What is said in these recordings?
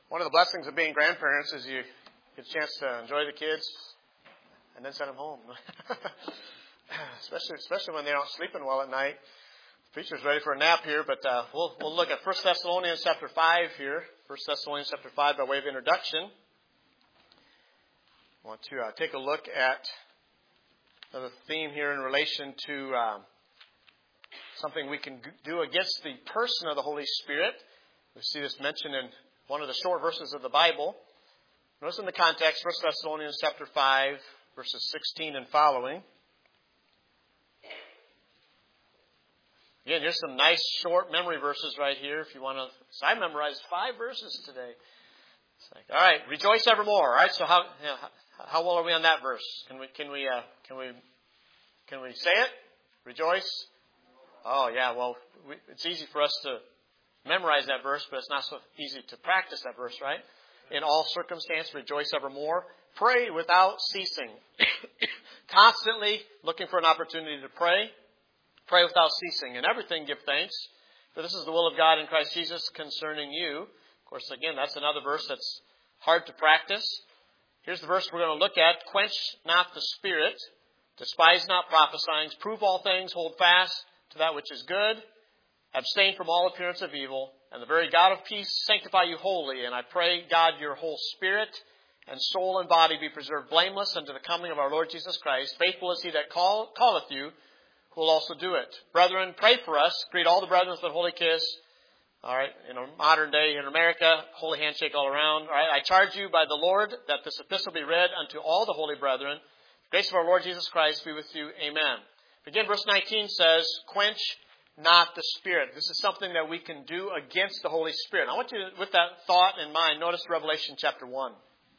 One of the blessings of being grandparents is you get a chance to enjoy the kids and then send them home. especially when they aren't sleeping well at night. The preacher's ready for a nap here, but we'll look at 1 Thessalonians chapter 5 here. 1 Thessalonians chapter 5 by way of introduction. I want to take a look at another theme here in relation to something we can do against the person of the Holy Spirit. We see this mentioned in one of the short verses of the Bible. Notice in the context, 1 Thessalonians chapter 5, verses 16 and following. Again, here's some nice short memory verses right here. If you want to, so I memorized 5 verses today. It's like, all right, rejoice evermore. All right, so how well are we on that verse? Can we say it? Rejoice. Oh yeah, well, it's easy for us to memorize that verse, but it's not so easy to practice that verse, right? In all circumstances, rejoice evermore. Pray without ceasing. Constantly looking for an opportunity to pray. Pray without ceasing. In everything, give thanks. For this is the will of God in Christ Jesus concerning you. Of course, again, that's another verse that's hard to practice. Here's the verse we're going to look at. Quench not the spirit. Despise not prophesying. Prove all things. Hold fast to that which is good. Abstain from all appearance of evil, and the very God of peace sanctify you wholly. And I pray, God, your whole spirit and soul and body be preserved blameless unto the coming of our Lord Jesus Christ. Faithful is he that calleth you, who will also do it. Brethren, pray for us. Greet all the brethren with a holy kiss. All right, in a modern day in America, holy handshake all around. All right, I charge you by the Lord that this epistle be read unto all the holy brethren. The grace of our Lord Jesus Christ be with you. Amen. Again, verse 19 says, quench not the Spirit. This is something that we can do against the Holy Spirit. I want you to, with that thought in mind, notice Revelation chapter 1.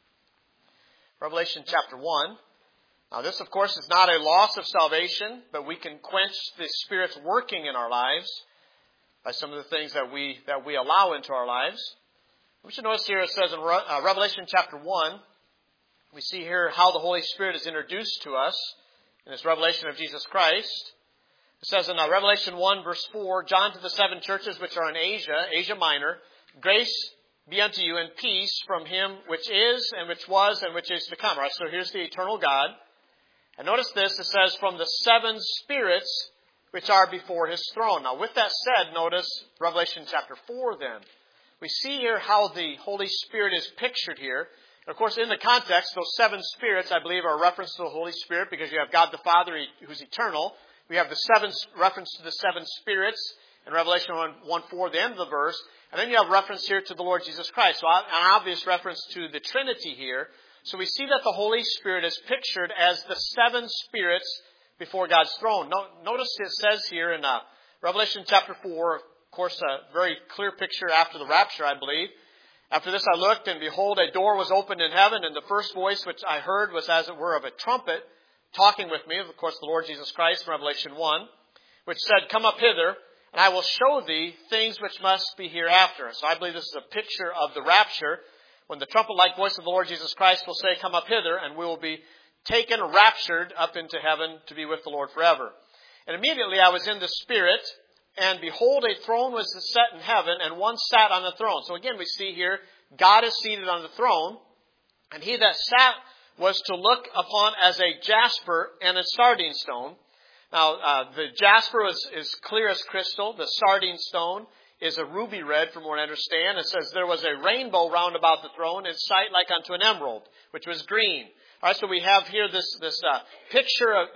Revelation chapter 1. Now this, of course, is not a loss of salvation, but we can quench the Spirit's working in our lives by some of the things that we allow into our lives. We should notice here it says in Revelation chapter 1, we see here how the Holy Spirit is introduced to us in this revelation of Jesus Christ. It says in Revelation 1, verse 4, John to the 7 churches which are in Asia Minor, grace be unto you and peace from him which is, and which was, and which is to come. All right, so here's the eternal God. And notice this, it says, from the 7 spirits which are before his throne. Now, with that said, notice Revelation chapter 4 then. We see here how the Holy Spirit is pictured here. And of course, in the context, those 7 spirits, I believe, are a reference to the Holy Spirit because you have God the Father who's eternal. We have the reference to the 7 spirits in Revelation 1:4, the end of the verse. And then you have reference here to the Lord Jesus Christ. So an obvious reference to the Trinity here. So we see that the Holy Spirit is pictured as the 7 spirits before God's throne. Notice it says here in Revelation chapter 4, of course, a very clear picture after the rapture, I believe. After this I looked, and behold, a door was opened in heaven, and the first voice which I heard was as it were of a trumpet, talking with me, of course, the Lord Jesus Christ, in Revelation 1, which said, come up hither, and I will show thee things which must be hereafter. So I believe this is a picture of the rapture, when the trumpet-like voice of the Lord Jesus Christ will say, come up hither, and we will be taken, raptured up into heaven to be with the Lord forever. And immediately I was in the Spirit, and behold, a throne was set in heaven, and one sat on the throne. So again, we see here, God is seated on the throne, and he that sat was to look upon as a jasper and a sardine stone. Now, the jasper is clear as crystal. The sardine stone is a ruby red, from what I understand. It says there was a rainbow round about the throne, in sight like unto an emerald, which was green. All right, so we have here this picture of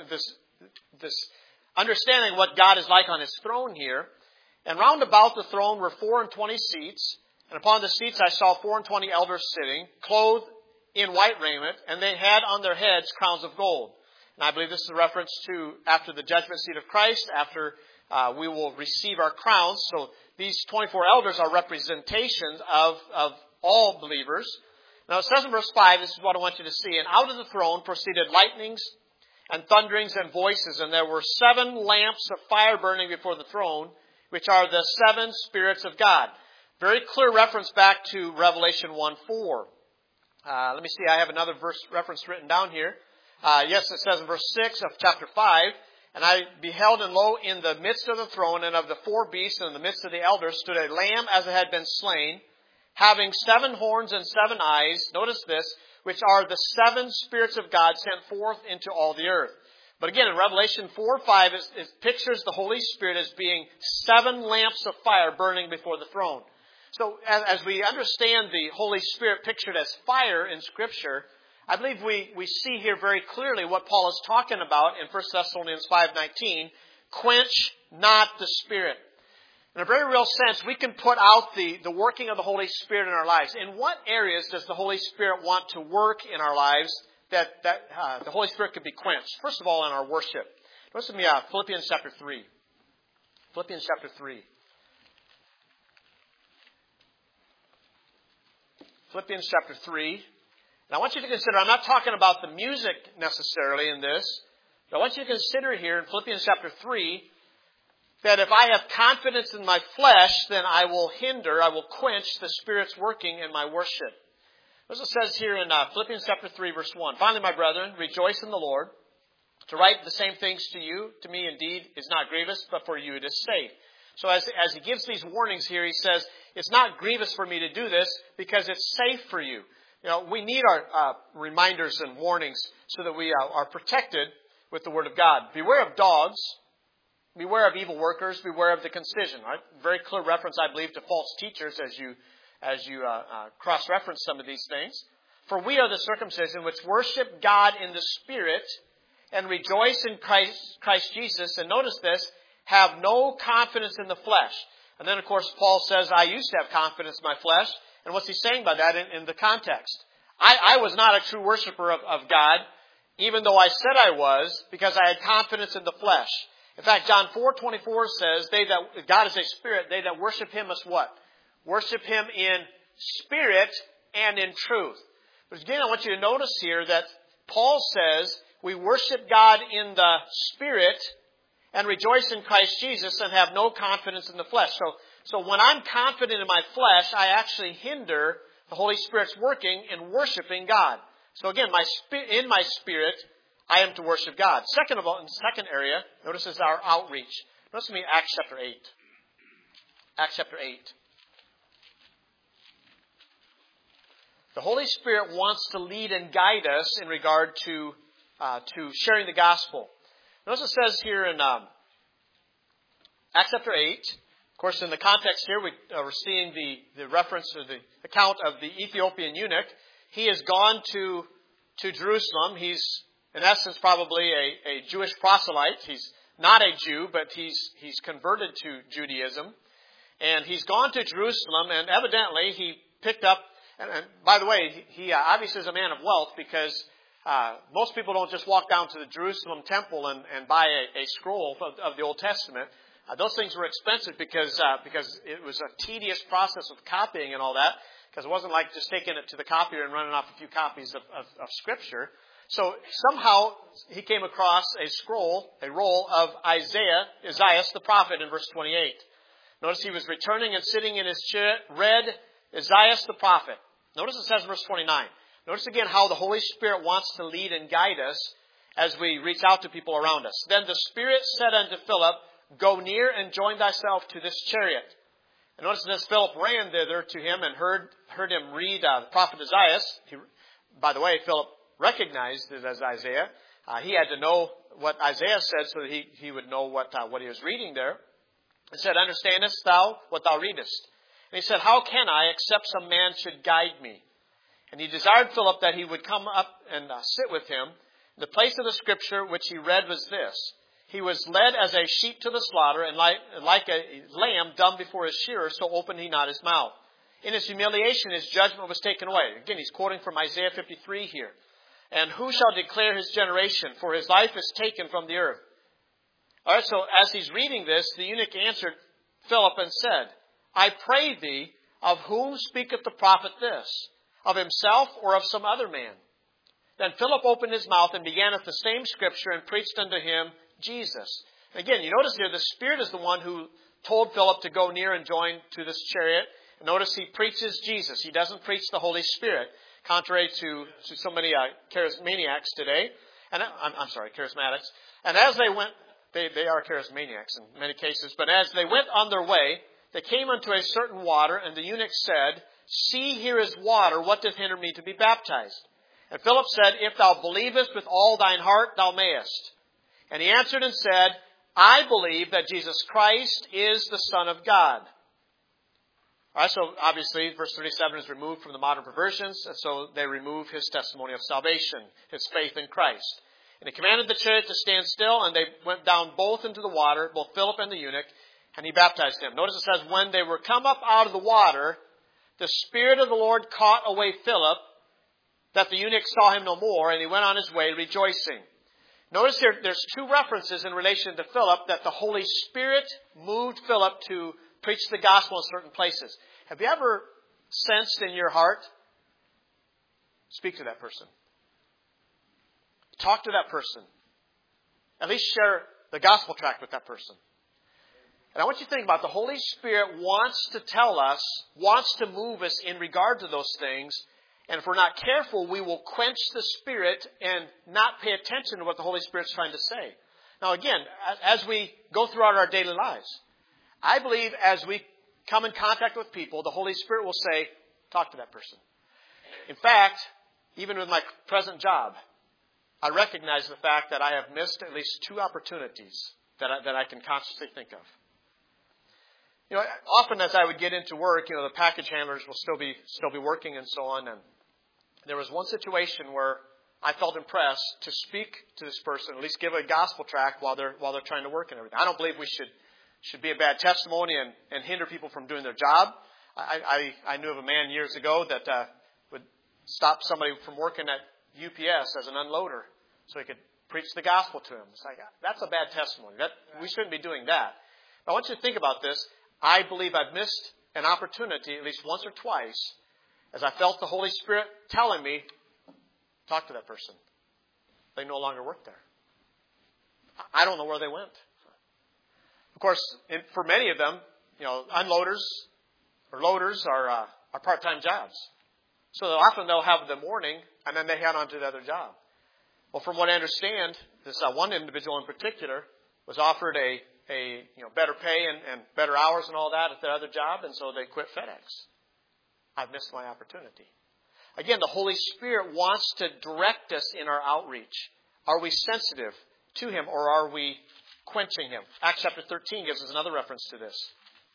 this understanding of what God is like on his throne here. And round about the throne were 24 seats, and upon the seats I saw 24 elders sitting, clothed in white raiment, and they had on their heads crowns of gold. And I believe this is a reference to after the judgment seat of Christ, after we will receive our crowns. So these 24 elders are representations of all believers. Now it says in verse 5, this is what I want you to see, and out of the throne proceeded lightnings and thunderings and voices, and there were 7 lamps of fire burning before the throne, which are the 7 spirits of God. Very clear reference back to Revelation 1:4. Let me see, I have another verse reference written down here. Yes, it says in verse 6 of chapter 5, and I beheld, and lo, in the midst of the throne and of the 4 beasts and in the midst of the elders stood a lamb as it had been slain, having 7 horns and 7 eyes, notice this, which are the 7 spirits of God sent forth into all the earth. But again, in Revelation 4:5, it pictures the Holy Spirit as being 7 lamps of fire burning before the throne. So as we understand the Holy Spirit pictured as fire in Scripture, I believe we see here very clearly what Paul is talking about in 1 Thessalonians 5:19, quench not the Spirit. In a very real sense, we can put out the working of the Holy Spirit in our lives. In what areas does the Holy Spirit want to work in our lives that the Holy Spirit could be quenched? First of all, in our worship. Listen to me, Philippians chapter 3. Philippians chapter 3. Philippians chapter 3. And I want you to consider, I'm not talking about the music necessarily in this, but I want you to consider here in Philippians chapter 3 that if I have confidence in my flesh, then I will quench the Spirit's working in my worship. As it says here in Philippians chapter 3, verse 1, finally, my brethren, rejoice in the Lord. To write the same things to you, to me indeed, is not grievous, but for you it is safe. So as he gives these warnings here, he says, it's not grievous for me to do this because it's safe for you. You know, we need our reminders and warnings so that we are protected with the Word of God. Beware of dogs. Beware of evil workers. Beware of the concision. Right? Very clear reference, I believe, to false teachers as you cross-reference some of these things. For we are the circumcision which worship God in the Spirit and rejoice in Christ Jesus. And notice this, have no confidence in the flesh. And then, of course, Paul says, I used to have confidence in my flesh. And what's he saying by that in the context? I was not a true worshiper of God, even though I said I was, because I had confidence in the flesh. In fact, John 4:24 says, God is a spirit, they that worship Him must what? Worship Him in spirit and in truth. But again, I want you to notice here that Paul says we worship God in the Spirit and rejoice in Christ Jesus and have no confidence in the flesh. So when I'm confident in my flesh, I actually hinder the Holy Spirit's working in worshiping God. So again, in my spirit, I am to worship God. Second of all, in the second area, notice is our outreach. Notice with me Acts chapter 8. Acts chapter 8. The Holy Spirit wants to lead and guide us in regard to sharing the gospel. Notice it says here in Acts chapter 8, of course, in the context here, we're seeing the reference to the account of the Ethiopian eunuch. He has gone to Jerusalem. He's, in essence, probably a Jewish proselyte. He's not a Jew, but he's converted to Judaism. And he's gone to Jerusalem, and evidently he picked up, and by the way, he obviously is a man of wealth because most people don't just walk down to the Jerusalem temple and buy a scroll of the Old Testament. Those things were expensive because it was a tedious process of copying and all that, because it wasn't like just taking it to the copier and running off a few copies of Scripture. So somehow he came across a roll of Isaiah the prophet in verse 28. Notice he was returning and sitting in his chair, read Isaiah the prophet. Notice it says in verse 29. Notice again how the Holy Spirit wants to lead and guide us as we reach out to people around us. Then the Spirit said unto Philip, go near and join thyself to this chariot. And notice this, Philip ran thither to him and heard him read the prophet Isaiah. By the way, Philip recognized it as Isaiah. He had to know what Isaiah said so that he would know what he was reading there. He said, understandest thou what thou readest? And he said, how can I, except some man should guide me? And he desired Philip that he would come up and sit with him. The place of the Scripture which he read was this. He was led as a sheep to the slaughter, and like a lamb dumb before his shearer, so opened he not his mouth. In his humiliation, his judgment was taken away. Again, he's quoting from Isaiah 53 here. And who shall declare his generation? For his life is taken from the earth. All right, so as he's reading this, the eunuch answered Philip and said, I pray thee, of whom speaketh the prophet this? Of himself or of some other man? Then Philip opened his mouth and began at the same Scripture and preached unto him Jesus. Again, you notice here the Spirit is the one who told Philip to go near and join to this chariot. And notice he preaches Jesus. He doesn't preach the Holy Spirit, contrary to so many charismaniacs today. And charismatics. And as they went, they are charismaniacs in many cases. But as they went on their way, they came unto a certain water, and the eunuch said, See, here is water. What doth hinder me to be baptized? And Philip said, If thou believest with all thine heart, thou mayest. And he answered and said, I believe that Jesus Christ is the Son of God. All right, so obviously, verse 37 is removed from the modern perversions, and so they remove his testimony of salvation, his faith in Christ. And he commanded the chariot to stand still, and they went down both into the water, both Philip and the eunuch, and he baptized him. Notice it says, when they were come up out of the water, the Spirit of the Lord caught away Philip, that the eunuch saw him no more, and he went on his way rejoicing. Notice here, there's two references in relation to Philip that the Holy Spirit moved Philip to preach the gospel in certain places. Have you ever sensed in your heart? Speak to that person. Talk to that person. At least share the gospel tract with that person. And I want you to think about the Holy Spirit wants to tell us, wants to move us in regard to those things. And if we're not careful, we will quench the Spirit and not pay attention to what the Holy Spirit's trying to say. Now again, as we go throughout our daily lives, I believe as we come in contact with people, the Holy Spirit will say, talk to that person. In fact, even with my present job, I recognize the fact that I have missed at least 2 opportunities that I can consciously think of. You know, often as I would get into work, you know, the package handlers will still be working and so on. And there was one situation where I felt impressed to speak to this person, at least give a gospel tract while they're trying to work and everything. I don't believe we should be a bad testimony and hinder people from doing their job. I knew of a man years ago that would stop somebody from working at UPS as an unloader so he could preach the gospel to him. It's like, that's a bad testimony. We shouldn't be doing that. I want you to think about this. I believe I've missed an opportunity at least once or twice as I felt the Holy Spirit telling me, talk to that person. They no longer work there. I don't know where they went. Of course, for many of them, you know, unloaders or loaders are part-time jobs. So often they'll have the morning and then they head on to the other job. Well, from what I understand, this one individual in particular was offered a better pay and better hours and all that at their other job, and so they quit FedEx. I've missed my opportunity. Again, the Holy Spirit wants to direct us in our outreach. Are we sensitive to Him, or are we quenching Him? Acts chapter 13 gives us another reference to this.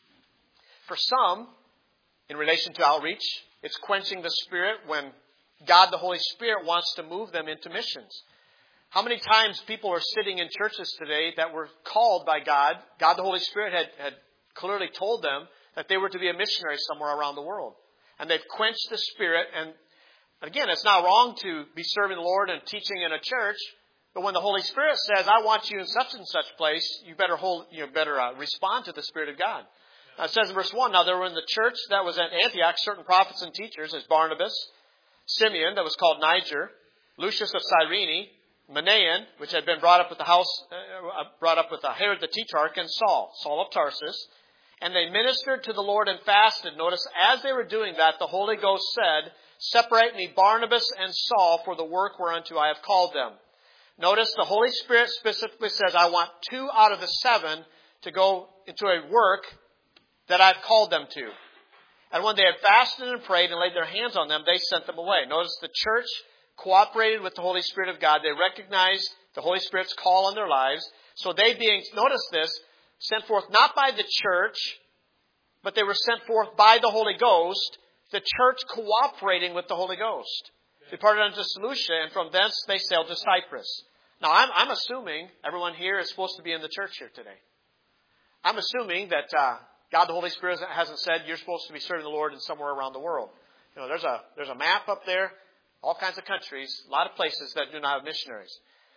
For some, in relation to outreach, it's quenching the Spirit when God, the Holy Spirit, wants to move them into missions. How many times people are sitting in churches today that were called by God? God, the Holy Spirit, had clearly told them that they were to be a missionary somewhere around the world. And they've quenched the Spirit. And again, it's not wrong to be serving the Lord and teaching in a church. But when the Holy Spirit says, I want you in such and such place, you better respond to the Spirit of God. Now it says in verse 1, now there were in the church that was at Antioch certain prophets and teachers, as Barnabas, Simeon, that was called Niger, Lucius of Cyrene, Manaen, which had been brought up with Herod the Tetrarch, and Saul of Tarsus. And they ministered to the Lord and fasted. Notice, as they were doing that, the Holy Ghost said, separate me Barnabas and Saul for the work whereunto I have called them. Notice the Holy Spirit specifically says, I want 2 out of the 7 to go into a work that I've called them to. And when they had fasted and prayed and laid their hands on them, they sent them away. Notice the church cooperated with the Holy Spirit of God. They recognized the Holy Spirit's call on their lives. So they being, notice this, sent forth not by the church, but they were sent forth by the Holy Ghost, the church cooperating with the Holy Ghost. They departed unto Seleucia, and from thence they sailed to Cyprus. Now, I'm assuming everyone here is supposed to be in the church here today. I'm assuming that God, the Holy Spirit, hasn't said you're supposed to be serving the Lord in somewhere around the world. You know, there's a map up there. All kinds of countries, a lot of places that do not have missionaries.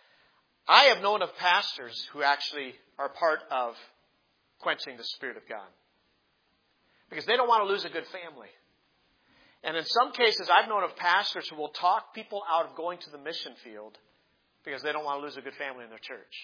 I have known of pastors who actually are part of quenching the Spirit of God. Because they don't want to lose a good family. And in some cases, I've known of pastors who will talk people out of going to the mission field because they don't want to lose a good family in their church.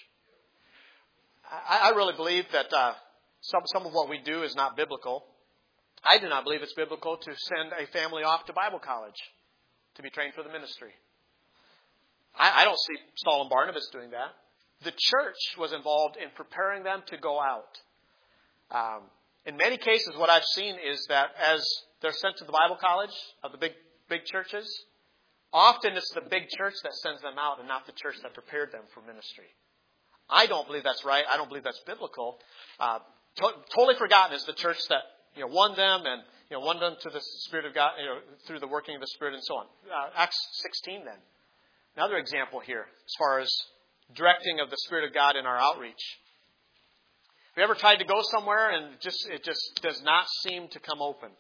I really believe that some of what we do is not biblical. I do not believe it's biblical to send a family off to Bible college to be trained for the ministry. I don't see Saul and Barnabas doing that. The church was involved in preparing them to go out. In many cases, what I've seen is that as they're sent to the Bible college of the big churches, often it's the big church that sends them out and not the church that prepared them for ministry. I don't believe that's right. I don't believe that's biblical. Totally forgotten is the church that won them and won them to the Spirit of God through the working of the Spirit and so on. Acts 16 then. Another example here as far as directing of the Spirit of God in our outreach. Have you ever tried to go somewhere and it just does not seem to come open?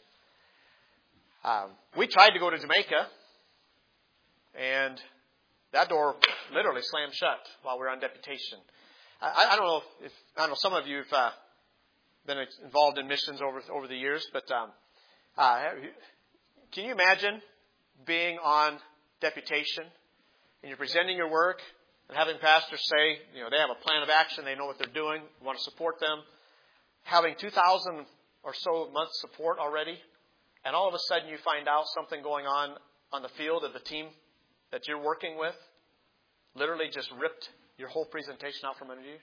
We tried to go to Jamaica, and that door literally slammed shut while we were on deputation. I don't know if some of you have been involved in missions over the years, but can you imagine being on deputation and you're presenting your work and having pastors say, they have a plan of action, they know what they're doing, we want to support them, having 2,000 or so a month support already, and all of a sudden you find out something going on the field of the team that you're working with literally just ripped your whole presentation out from under you.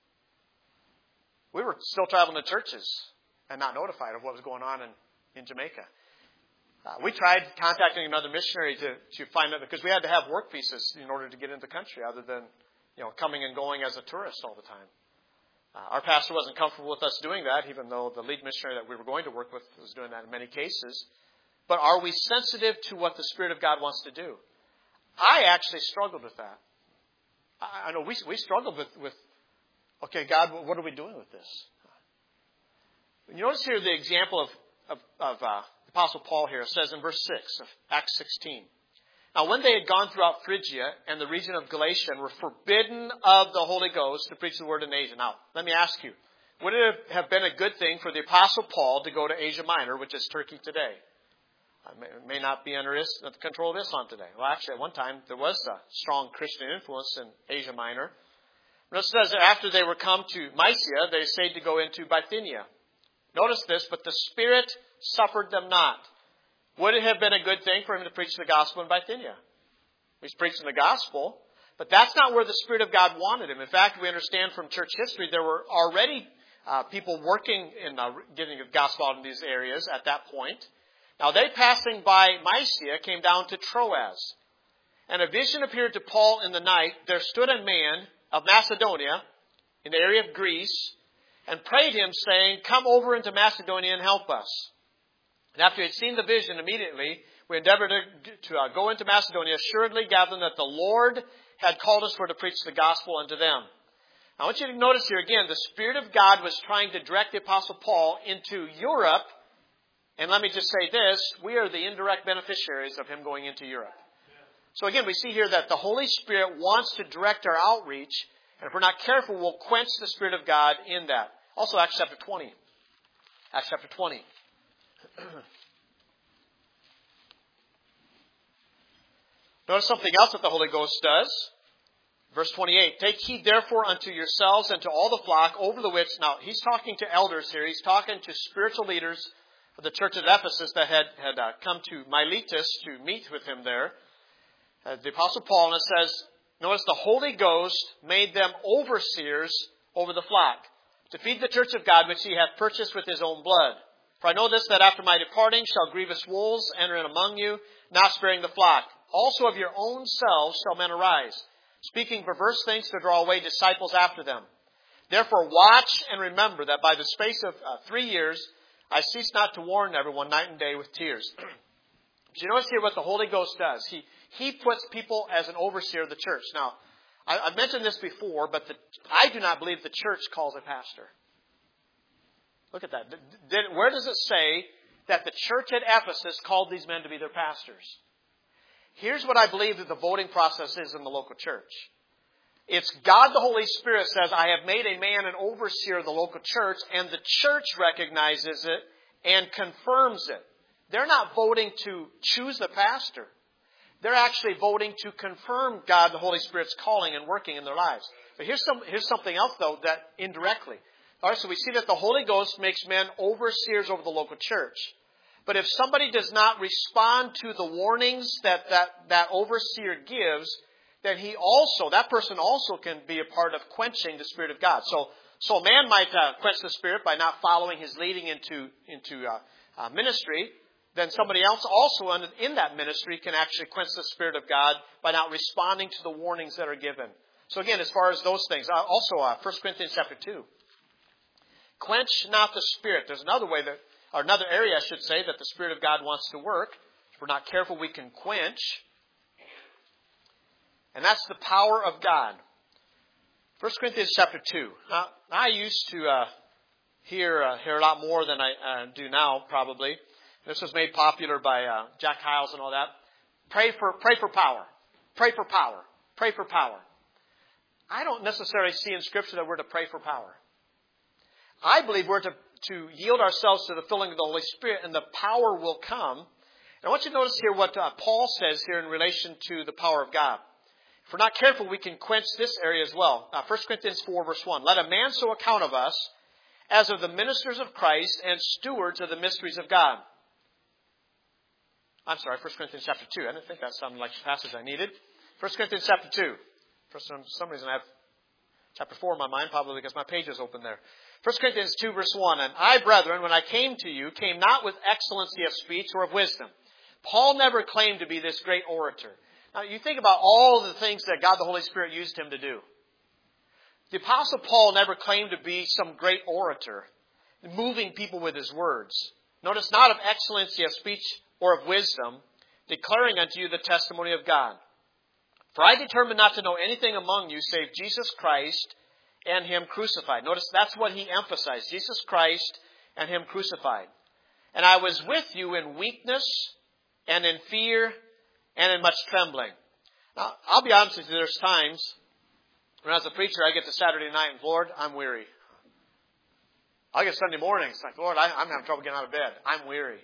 We were still traveling to churches and not notified of what was going on in Jamaica. We tried contacting another missionary to find out, because we had to have work visas in order to get into the country, other than coming and going as a tourist all the time. Our pastor wasn't comfortable with us doing that, even though the lead missionary that we were going to work with was doing that in many cases. But are we sensitive to what the Spirit of God wants to do? I actually struggled with that. I know we struggled with okay, God, what are we doing with this? You notice here the example of the Apostle Paul here. It says in verse 6 of Acts 16. Now, when they had gone throughout Phrygia and the region of Galatia and were forbidden of the Holy Ghost to preach the word in Asia. Now, let me ask you, would it have been a good thing for the Apostle Paul to go to Asia Minor, which is Turkey today? It may not be under the control of Islam today. Well, actually, at one time, there was a strong Christian influence in Asia Minor. But it says that after they were come to Mysia, they essayed to go into Bithynia. Notice this, but the Spirit suffered them not. Would it have been a good thing for him to preach the gospel in Bithynia? He's preaching the gospel, but that's not where the Spirit of God wanted him. In fact, we understand from church history there were already people working in getting the gospel out in these areas at that point. Now, they passing by Mysia came down to Troas. And a vision appeared to Paul in the night. There stood a man of Macedonia in the area of Greece and prayed him, saying, "Come over into Macedonia and help us." And after he had seen the vision, immediately we endeavored to go into Macedonia, assuredly gathering that the Lord had called us for to preach the gospel unto them. Now, I want you to notice here again, the Spirit of God was trying to direct the Apostle Paul into Europe. And let me just say this, we are the indirect beneficiaries of him going into Europe. So again, we see here that the Holy Spirit wants to direct our outreach, and if we're not careful, we'll quench the Spirit of God in that. Also, Acts chapter 20. Acts chapter 20. Notice something else that the Holy Ghost does. Verse 28, "Take heed therefore unto yourselves and to all the flock over the which..." Now, he's talking to elders here. He's talking to spiritual leaders of the church of Ephesus that had come to Miletus to meet with him there. The Apostle Paul, and it says, notice the Holy Ghost made them overseers over the flock, to feed the church of God which he hath purchased with his own blood. For I know this, that after my departing shall grievous wolves enter in among you, not sparing the flock. Also of your own selves shall men arise, speaking perverse things to draw away disciples after them. Therefore watch and remember that by the space of 3 years I cease not to warn everyone night and day with tears. But you notice here what the Holy Ghost does. He puts people as an overseer of the church. Now, I've mentioned this before, but I do not believe the church calls a pastor. Look at that. Where does it say that the church at Ephesus called these men to be their pastors? Here's what I believe that the voting process is in the local church. It's God the Holy Spirit says, "I have made a man an overseer of the local church," and the church recognizes it and confirms it. They're not voting to choose the pastor. They're actually voting to confirm God the Holy Spirit's calling and working in their lives. But here's something else, though, that indirectly. All right, so we see that the Holy Ghost makes men overseers over the local church. But if somebody does not respond to the warnings that overseer gives, then that person also can be a part of quenching the Spirit of God. So a man might quench the Spirit by not following his leading into ministry. then somebody else also in that ministry can actually quench the Spirit of God by not responding to the warnings that are given. So again, as far as those things, also 1 Corinthians chapter 2. Quench not the Spirit. There's another way or another area, I should say, that the Spirit of God wants to work. If we're not careful, we can quench. And that's the power of God. 1 Corinthians chapter 2. Now, I used to hear a lot more than I do now, probably. This was made popular by Jack Hyles and all that. Pray for power. Pray for power. Pray for power. I don't necessarily see in Scripture that we're to pray for power. I believe we're to yield ourselves to the filling of the Holy Spirit, and the power will come. And I want you to notice here what Paul says here in relation to the power of God. If we're not careful, we can quench this area as well. 1 Corinthians 4, verse 1. Let a man so account of us as of the ministers of Christ and stewards of the mysteries of God. I'm sorry, 1 Corinthians chapter 2. I didn't think that sounded like the passage I needed. 1 Corinthians chapter 2. For some reason I have chapter 4 in my mind, probably because my page is open there. 1 Corinthians 2, verse 1. And I, brethren, when I came to you, came not with excellency of speech or of wisdom. Paul never claimed to be this great orator. Now, you think about all the things that God the Holy Spirit used him to do. The Apostle Paul never claimed to be some great orator, moving people with his words. Notice, not of excellency of speech or of wisdom, declaring unto you the testimony of God. For I determined not to know anything among you save Jesus Christ and Him crucified. Notice that's what he emphasized, Jesus Christ and Him crucified. And I was with you in weakness and in fear and in much trembling. Now, I'll be honest with you, there's times when as a preacher I get to Saturday night and, Lord, I'm weary. I'll get Sunday morning, it's like, Lord, I'm having trouble getting out of bed. I'm weary.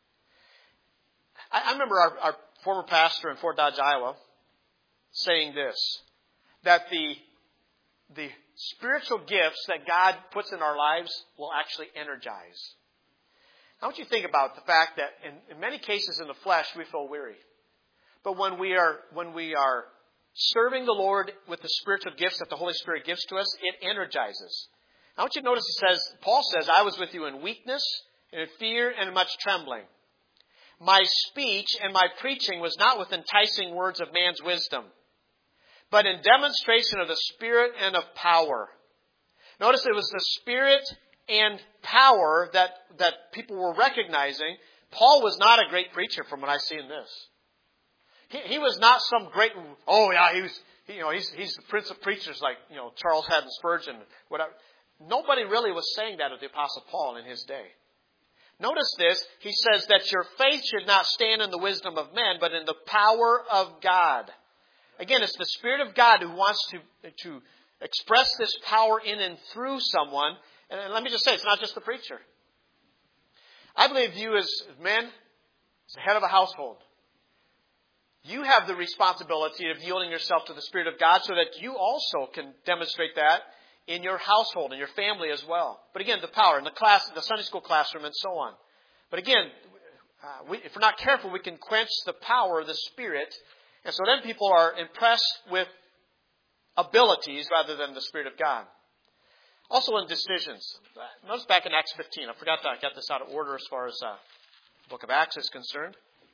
I remember our former pastor in Fort Dodge, Iowa, saying this, that the spiritual gifts that God puts in our lives will actually energize. I want you to think about the fact that in many cases in the flesh we feel weary. But when we are serving the Lord with the spiritual gifts that the Holy Spirit gives to us, it energizes. I want you to notice Paul says, I was with you in weakness, and in fear, and in much trembling. My speech and my preaching was not with enticing words of man's wisdom, but in demonstration of the Spirit and of power. Notice it was the Spirit and power that people were recognizing. Paul was not a great preacher from what I see in this. He was not some great, he's the prince of preachers like, Charles Haddon Spurgeon, whatever. Nobody really was saying that of the Apostle Paul in his day. Notice this, he says that your faith should not stand in the wisdom of men, but in the power of God. Again, it's the Spirit of God who wants to express this power in and through someone. And let me just say, it's not just the preacher. I believe you as men, as the head of a household, you have the responsibility of yielding yourself to the Spirit of God so that you also can demonstrate that in your household and your family as well. But again, the power in the class, the Sunday school classroom and so on. But again, if we're not careful, we can quench the power of the Spirit. And so then people are impressed with abilities rather than the Spirit of God. Also in decisions. Notice back in Acts 15. I forgot that I got this out of order as far as the book of Acts is concerned.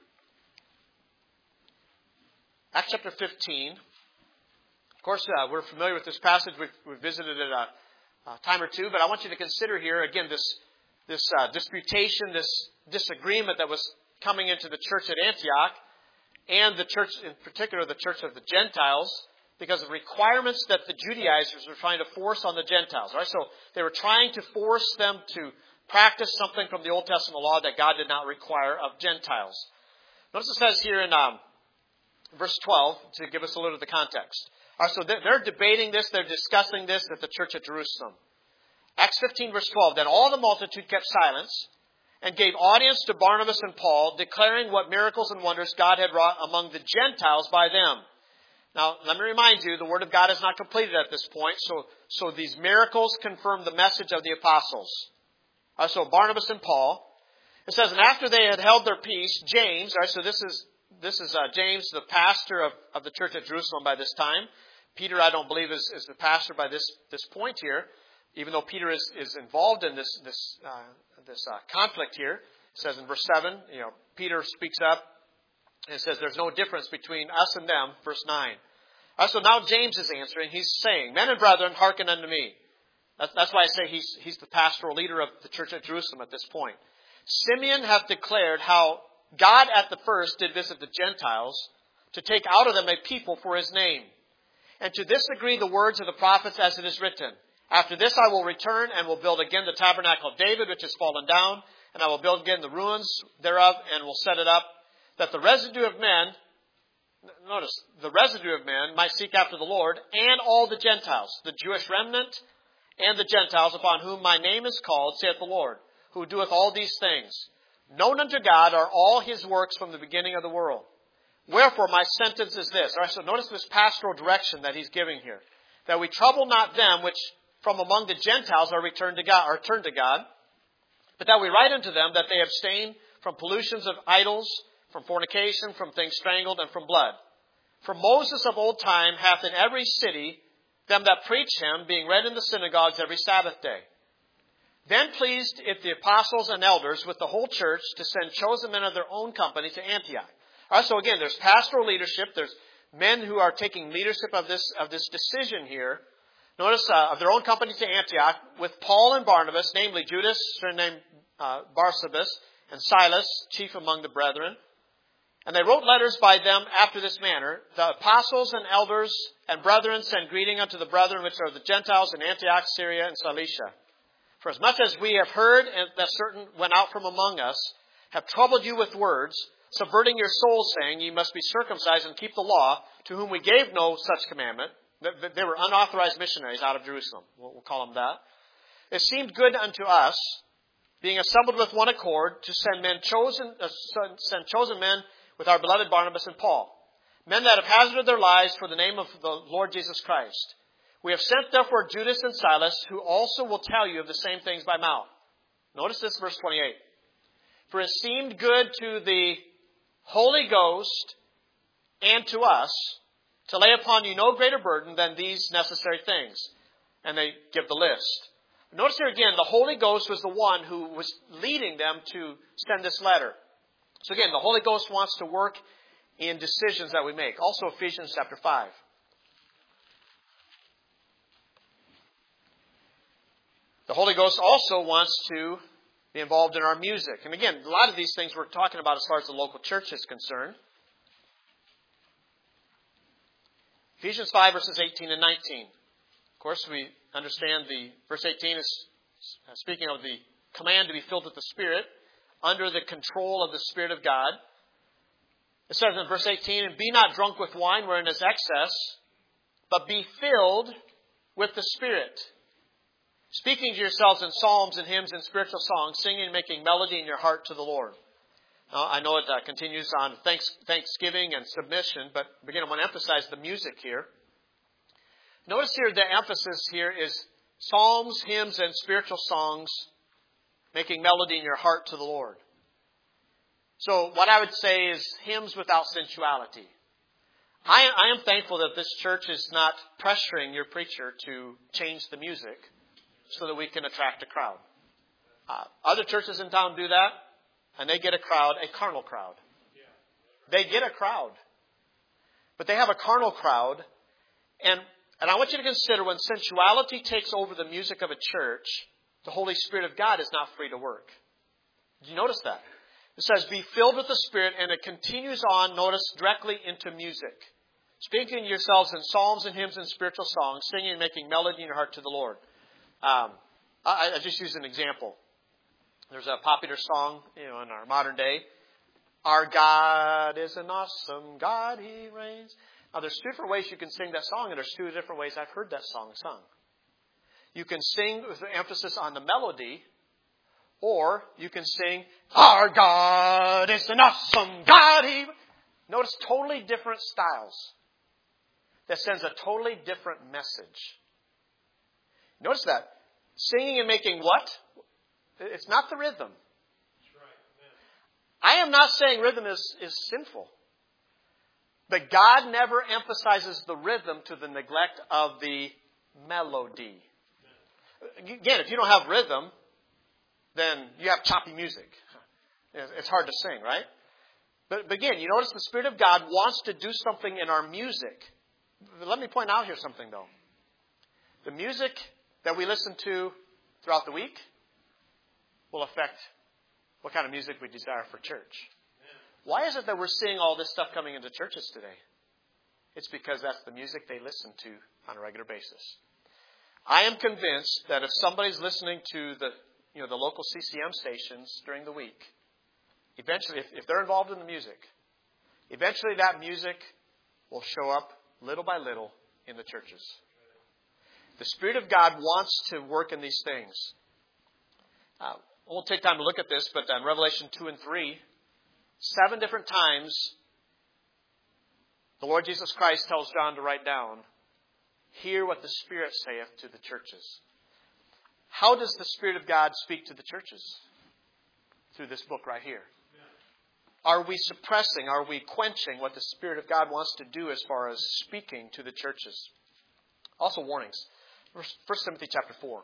Acts chapter 15. Of course, we're familiar with this passage. We've visited it a time or two. But I want you to consider here, again, this disputation, this disagreement that was coming into the church at Antioch. And the church, in particular, the church of the Gentiles, because of requirements that the Judaizers were trying to force on the Gentiles. Right? So they were trying to force them to practice something from the Old Testament law that God did not require of Gentiles. Notice it says here in verse 12, to give us a little of the context. All right, so they're debating this, they're discussing this at the church at Jerusalem. Acts 15, verse 12, then all the multitude kept silence and gave audience to Barnabas and Paul, declaring what miracles and wonders God had wrought among the Gentiles by them. Now, let me remind you, the Word of God is not completed at this point, so these miracles confirm the message of the apostles. All right, so Barnabas and Paul. It says, and after they had held their peace, James, all right, so this is James, the pastor of the church at Jerusalem by this time. Peter, I don't believe, is the pastor by this point here, even though Peter is involved in this conflict here. It says in verse 7, Peter speaks up and says there's no difference between us and them. Verse 9. So now James is answering. He's saying, men and brethren, hearken unto me. That's why I say he's the pastoral leader of the church at Jerusalem at this point. Simeon hath declared how God at the first did visit the Gentiles to take out of them a people for his name. And to this agree the words of the prophets as it is written. After this I will return and will build again the tabernacle of David which is fallen down, and I will build again the ruins thereof and will set it up, that the residue of men, notice, the residue of men might seek after the Lord, and all the Gentiles, the Jewish remnant and the Gentiles upon whom my name is called, saith the Lord, who doeth all these things. Known unto God are all his works from the beginning of the world. Wherefore my sentence is this. All right, so notice this pastoral direction that he's giving here. That we trouble not them which from among the Gentiles are turned to God, but that we write unto them that they abstain from pollutions of idols, from fornication, from things strangled, and from blood. For Moses of old time hath in every city them that preach him, being read in the synagogues every Sabbath day. Then pleased it the apostles and elders with the whole church to send chosen men of their own company to Antioch. All right, so again, there's pastoral leadership. There's men who are taking leadership of this decision here. Notice of their own company to Antioch with Paul and Barnabas, namely Judas, surnamed Barsabas, and Silas, chief among the brethren. And they wrote letters by them after this manner. The apostles and elders and brethren send greeting unto the brethren which are the Gentiles in Antioch, Syria, and Cilicia. For as much as we have heard that certain went out from among us, have troubled you with words, subverting your souls, saying, ye must be circumcised and keep the law, to whom we gave no such commandment. They were unauthorized missionaries out of Jerusalem. We'll call them that. It seemed good unto us, being assembled with one accord, to send chosen men with our beloved Barnabas and Paul, men that have hazarded their lives for the name of the Lord Jesus Christ. We have sent therefore Judas and Silas, who also will tell you of the same things by mouth. Notice this, verse 28. For it seemed good to the Holy Ghost and to us to lay upon you no greater burden than these necessary things. And they give the list. Notice here again, the Holy Ghost was the one who was leading them to send this letter. So again, the Holy Ghost wants to work in decisions that we make. Also Ephesians chapter 5. The Holy Ghost also wants to be involved in our music. And again, a lot of these things we're talking about as far as the local church is concerned. Ephesians 5 verses 18 and 19. Of course, we understand the verse 18 is speaking of the command to be filled with the Spirit under the control of the Spirit of God. It says in verse 18, and be not drunk with wine wherein is excess, but be filled with the Spirit, speaking to yourselves in psalms and hymns and spiritual songs, singing and making melody in your heart to the Lord. Now, I know it continues on thanksgiving and submission, but again, I want to emphasize the music here. Notice here the emphasis here is psalms, hymns, and spiritual songs, making melody in your heart to the Lord. So what I would say is hymns without sensuality. I am thankful that this church is not pressuring your preacher to change the music so that we can attract a crowd. Other churches in town do that, and they get a crowd, a carnal crowd. They get a crowd. But they have a carnal crowd, and I want you to consider when sensuality takes over the music of a church, the Holy Spirit of God is not free to work. Did you notice that? It says, be filled with the Spirit, and it continues on, notice, directly into music. Speaking to yourselves in psalms and hymns and spiritual songs, singing and making melody in your heart to the Lord. I just use an example. There's a popular song, in our modern day. Our God is an awesome God, He reigns. Now, there's two different ways you can sing that song, and there's two different ways I've heard that song sung. You can sing with an emphasis on the melody, or you can sing, our God is an awesome God. Notice totally different styles that sends a totally different message. Notice that. Singing and making what? It's not the rhythm. I am not saying rhythm is sinful. But God never emphasizes the rhythm to the neglect of the melody. Again, if you don't have rhythm, then you have choppy music. It's hard to sing, right? But again, you notice the Spirit of God wants to do something in our music. Let me point out here something, though. The music that we listen to throughout the week will affect what kind of music we desire for church. Why is it that we're seeing all this stuff coming into churches today? It's because that's the music they listen to on a regular basis. I am convinced that if somebody's listening to the local CCM stations during the week, eventually, if they're involved in the music, eventually that music will show up little by little in the churches. The Spirit of God wants to work in these things. I won't take time to look at this, but in Revelation 2 and 3, 7 different times, the Lord Jesus Christ tells John to write down, "Hear what the Spirit saith to the churches." How does the Spirit of God speak to the churches? Through this book right here. Are we suppressing, are we quenching what the Spirit of God wants to do as far as speaking to the churches? Also warnings. 1 Timothy chapter 4.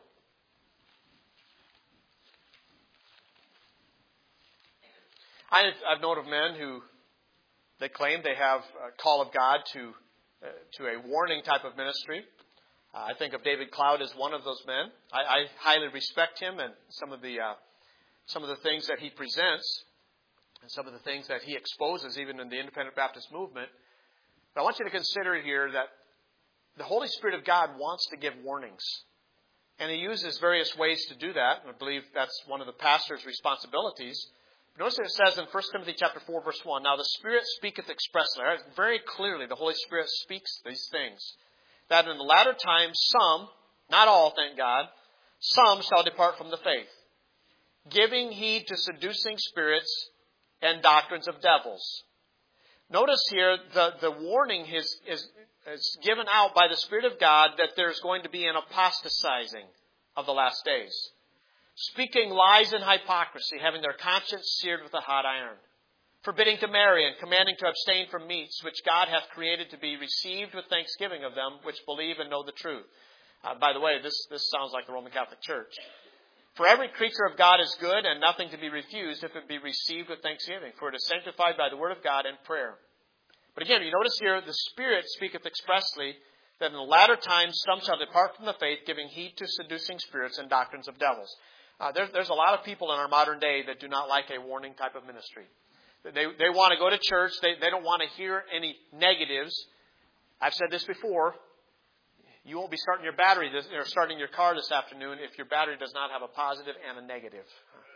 I've known of men who they claim they have a call of God to a warning type of ministry. I think of David Cloud as one of those men. I highly respect him and some of the things that he presents and some of the things that he exposes even in the Independent Baptist movement. But I want you to consider here that the Holy Spirit of God wants to give warnings. And He uses various ways to do that. And I believe that's one of the pastor's responsibilities. Notice that it says in 1 Timothy chapter 4, verse 1, "Now the Spirit speaketh expressly." Right? Very clearly, the Holy Spirit speaks these things. "That in the latter times some, not all, thank God, some shall depart from the faith, giving heed to seducing spirits and doctrines of devils." Notice here the warning is given out by the Spirit of God that there's going to be an apostatizing of the last days. Speaking lies and hypocrisy, having their conscience seared with a hot iron. Forbidding to marry and commanding to abstain from meats, which God hath created to be received with thanksgiving of them which believe and know the truth. By the way, this sounds like the Roman Catholic Church. "For every creature of God is good and nothing to be refused if it be received with thanksgiving. For it is sanctified by the word of God and prayer." But again, you notice here, the Spirit speaketh expressly that in the latter times some shall depart from the faith, giving heed to seducing spirits and doctrines of devils. There's a lot of people in our modern day that do not like a warning type of ministry. They want to go to church. They don't want to hear any negatives. I've said this before. You won't be starting your car this afternoon if your battery does not have a positive and a negative.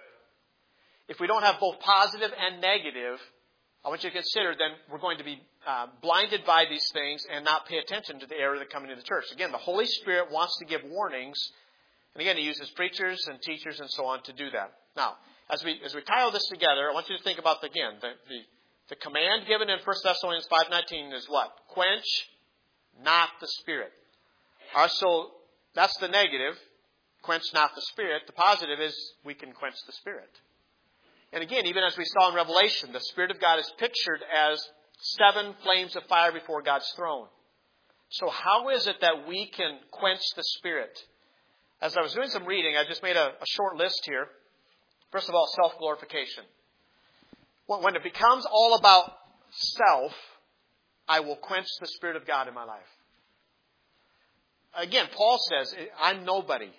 If we don't have both positive and negative, I want you to consider then we're going to be blinded by these things and not pay attention to the error that coming into the church. Again, the Holy Spirit wants to give warnings. And again, He uses preachers and teachers and so on to do that. Now, as we tie all this together, I want you to think about, the command given in 1 Thessalonians 5:19 is what? Quench not the Spirit. All right, so that's the negative. Quench not the Spirit. The positive is we can quench the Spirit. And again, even as we saw in Revelation, the Spirit of God is pictured as 7 flames of fire before God's throne. So how is it that we can quench the Spirit? As I was doing some reading, I just made a short list here. First of all, self-glorification. When it becomes all about self, I will quench the Spirit of God in my life. Again, Paul says, I'm nobody.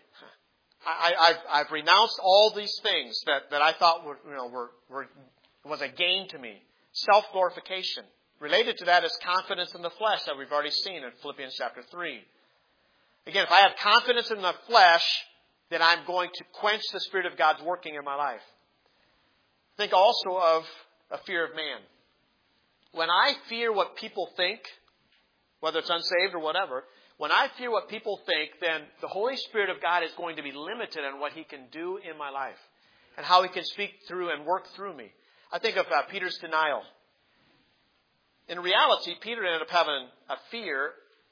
I've renounced all these things that I thought was a gain to me. Self-glorification. Related to that is confidence in the flesh that we've already seen in Philippians chapter 3. Again, if I have confidence in the flesh, then I'm going to quench the Spirit of God's working in my life. Think also of a fear of man. When I fear what people think, whether it's unsaved or whatever, when I fear what people think, then the Holy Spirit of God is going to be limited on what He can do in my life and how He can speak through and work through me. I think of Peter's denial. In reality, Peter ended up having a fear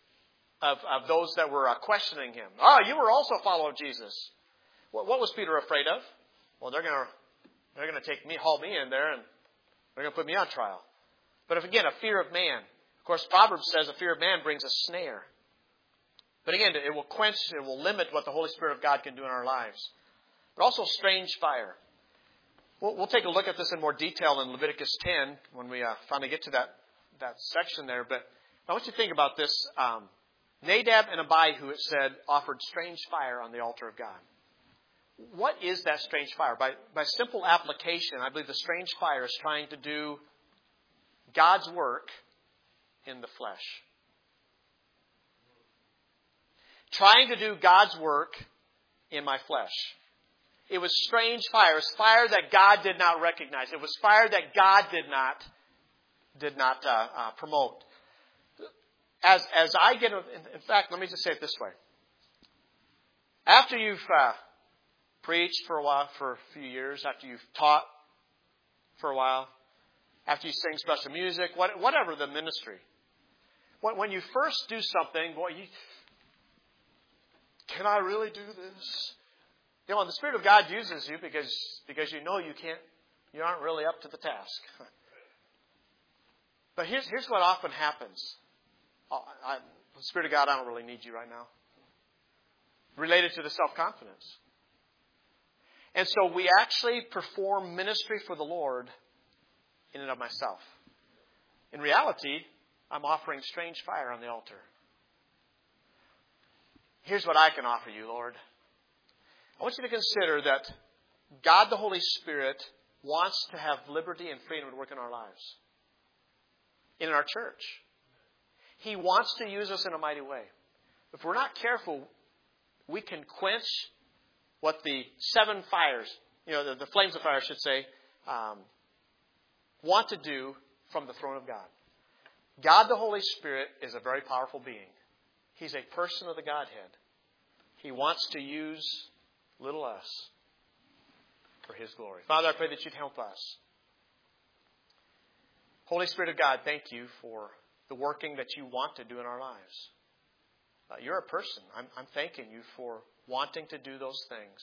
of those that were questioning him. "Oh, you were also a follower of Jesus." What was Peter afraid of? Well, they're going to take me, haul me in there, and they're going to put me on trial. But if again, a fear of man. Of course, Proverbs says a fear of man brings a snare. But again, it will limit what the Holy Spirit of God can do in our lives. But also strange fire. We'll take a look at this in more detail in Leviticus 10 when we finally get to that section there. But I want you to think about this. Nadab and Abihu, it said, offered strange fire on the altar of God. What is that strange fire? By simple application, I believe the strange fire is trying to do God's work in the flesh. Trying to do God's work in my flesh. It was strange fire. It was fire that God did not recognize. It was fire that God did not promote. As I get, in fact, let me just say it this way. After you've preached for a while, for a few years, after you've taught for a while, after you sing special music, whatever the ministry, when you first do something, can I really do this? You know, and the Spirit of God uses you because you know you aren't really up to the task. But here's what often happens. The Spirit of God, I don't really need you right now. Related to the self-confidence. And so we actually perform ministry for the Lord in and of myself. In reality, I'm offering strange fire on the altar. Here's what I can offer you, Lord. I want you to consider that God the Holy Spirit wants to have liberty and freedom to work in our lives. In our church. He wants to use us in a mighty way. If we're not careful, we can quench what the seven fires, the flames of fire, I should say, want to do from the throne of God. God the Holy Spirit is a very powerful being. He's a person of the Godhead. He wants to use little us for His glory. Father, I pray that you'd help us. Holy Spirit of God, thank you for the working that you want to do in our lives. You're a person. I'm thanking you for wanting to do those things.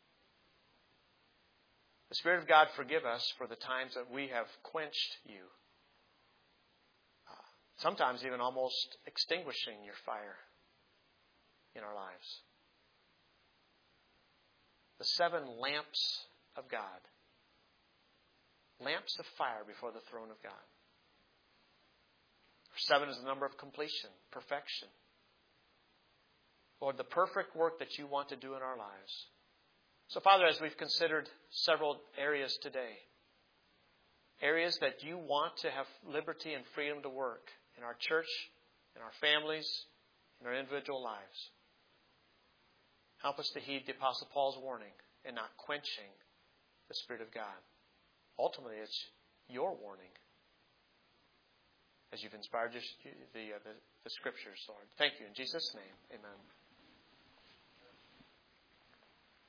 The Spirit of God, forgive us for the times that we have quenched you. Sometimes even almost extinguishing your fire in our lives. The seven lamps of God. Lamps of fire before the throne of God. 7 is the number of completion, perfection. Lord, the perfect work that you want to do in our lives. So, Father, as we've considered several areas today, areas that you want to have liberty and freedom to work in our church, in our families, in our individual lives. Help us to heed the Apostle Paul's warning and not quenching the Spirit of God. Ultimately, it's your warning as you've inspired the Scriptures, Lord. Thank you. In Jesus' name, amen.